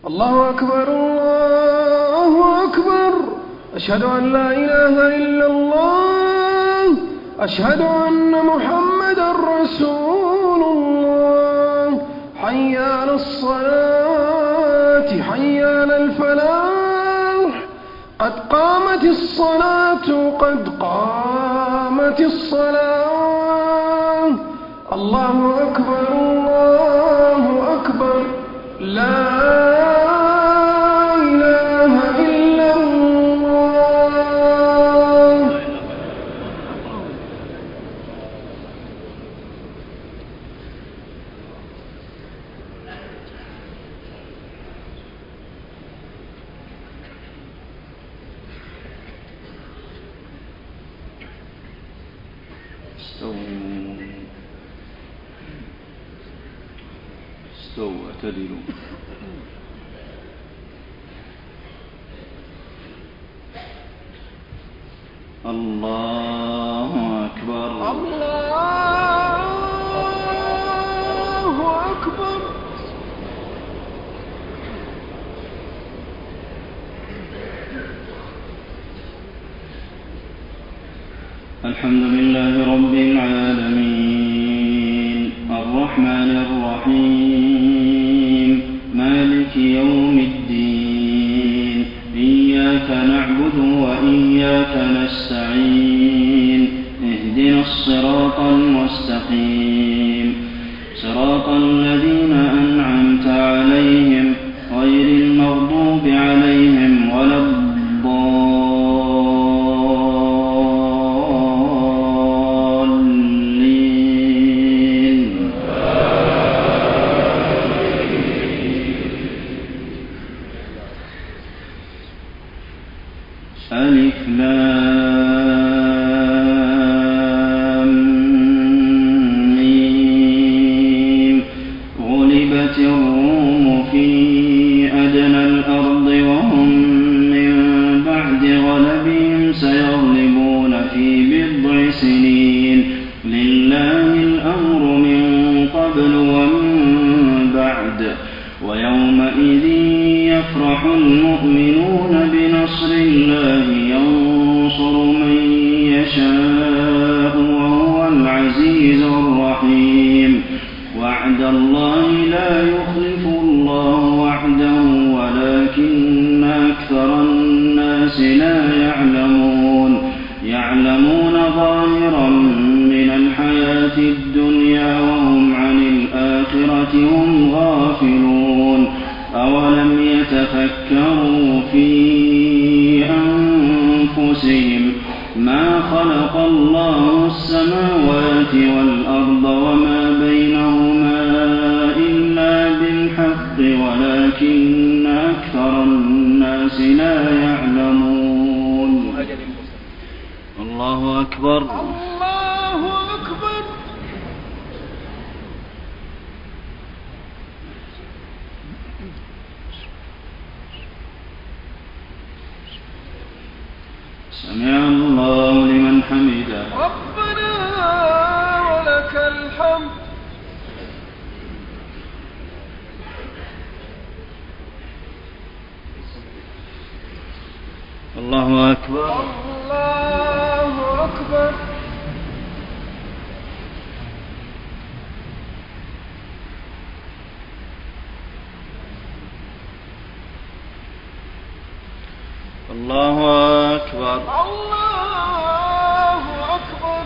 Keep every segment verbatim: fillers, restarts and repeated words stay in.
الله أكبر الله أكبر. أشهد أن لا إله إلا الله. أشهد أن محمدا رسول الله. حي على الصلاة حي على الفلاح. قد قامت الصلاة قد قامت الصلاة. الله أكبر الله أكبر. لا استووا اعتدلوا. الله أكبر الله أكبر. الحمد لله رب العالمين الرحمن الرحيم مالك يوم الدين إياك نعبد وإياك نستعين اهدنا الصراط المستقيم صراط الذين أنعمت عليهم غير المغضوب عليهم ولا الضالين. ألف لام ميم غلبت الروم في أدنى الأرض وهم من بعد غلبهم سيغلبون في بضع سنين لله الأمر من قبل ومن بعد ويومئذ يفرح المؤمنون بنصر الله ينصر من يشاء وهو العزيز الرحيم. وعد الله لا يخلف الله وعده ولكن أكثر الناس لا يعلمون يعلمون ظاهرا من الحياة الدنيا وهم عن الآخرة هم غافلون. أولم يتفكروا في أنفسهم ما خلق الله السماوات والأرض وما بينهما إلا بالحق ولكن أكثر الناس لا يعلمون. الله أكبر الله أكبر. سمع الله لمن حمده. ربنا ولك الحمد. الله أكبر الله أكبر. الله أكبر الله أكبر.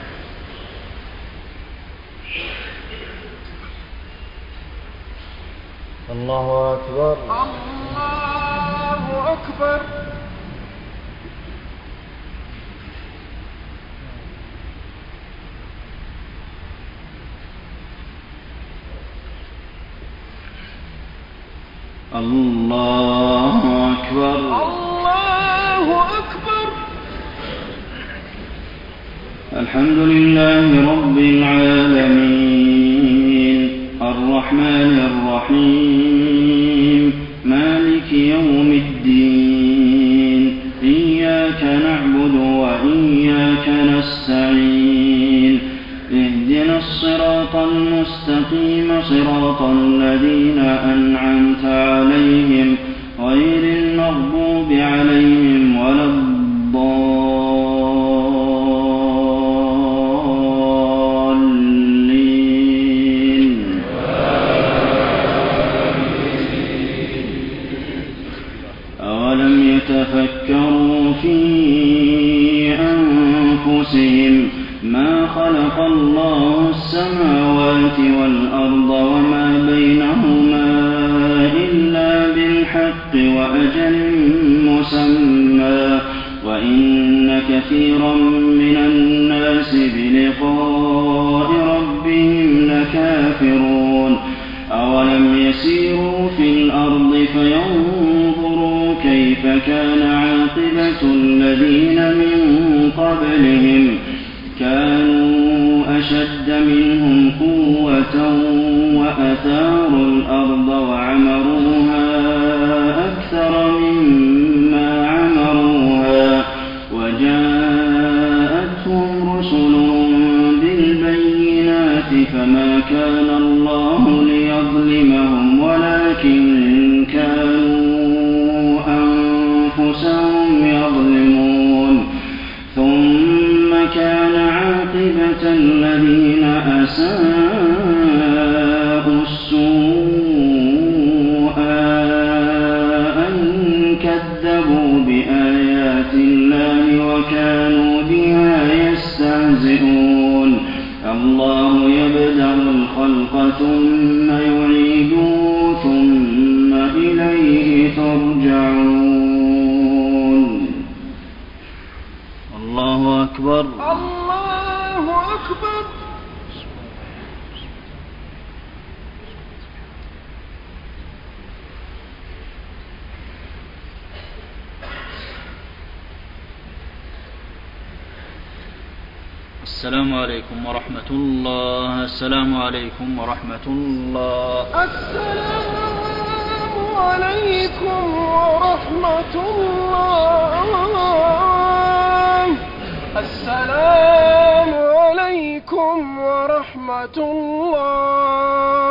الله أكبر الله أكبر. الله أكبر الله أكبر. الحمد لله رب العالمين الرحمن الرحيم مالك يوم الدين إياك نعبد وإياك نستعين اهدنا الصراط المستقيم صراط الذين أنعمت عليهم غير المغضوب عليهم ولا الضالين. أولم يتفكروا في أنفسهم ما خلق الله السماوات والأرض وما بينهما إلا بالحق وأجل مسمى وإن كثيرا من الناس بلقاء ربهم لكافرون. أولم يسيروا في الأرض فينظروا كيف كان عاقبة الذين من قبلهم كانوا أشد منهم قوة وأثاروا الأرض وعمروها أكثر مما عمروها وجاءتهم رسلهم بالبينات فما كان الله ليظلمهم ولكن كانوا أنفسهم يظلمون. ثم كان عاقبة الذين أساءوا السوء أن كذبوا بآيات الله وكانوا بها يستهزئون. الله يبدأ الخلق ثم يعيده ثم إليه ترجعون. الله أكبر. الله أكبر. السلام عليكم ورحمة الله. السلام عليكم ورحمة الله. السلام عليكم ورحمة الله. السلام عليكم ورحمة الله.